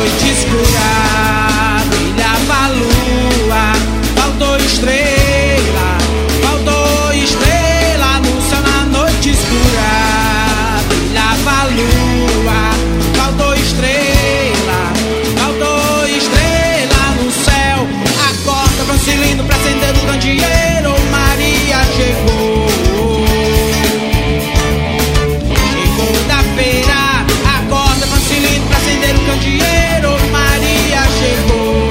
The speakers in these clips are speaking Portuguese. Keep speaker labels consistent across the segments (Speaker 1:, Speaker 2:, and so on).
Speaker 1: noite escura brilhava a lua, faltou estrela no céu na noite escura brilhava a lua, faltou estrela no céu. Acorda, Francilino, pra acender o candeeiro, Maria chegou. Candeeiro, Maria chegou.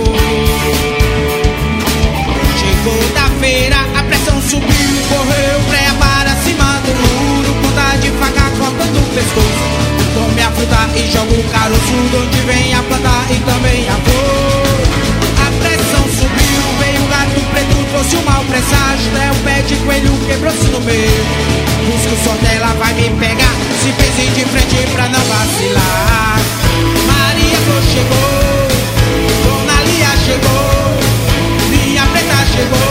Speaker 1: Chegou da feira, a pressão subiu, correu freia para cima do muro, ponta de faca cortando o pescoço. Come a fruta e joga o caroço, de onde vem a planta e também a flor. A pressão subiu, veio o gato preto, trouxe um mau presságio. É o pé de coelho, quebrou-se no meio. Busca o som dela, vai me pegar, se fez de frente pra não vacilar. Maria Flor chegou, Dona Lia chegou, Linha Preta chegou.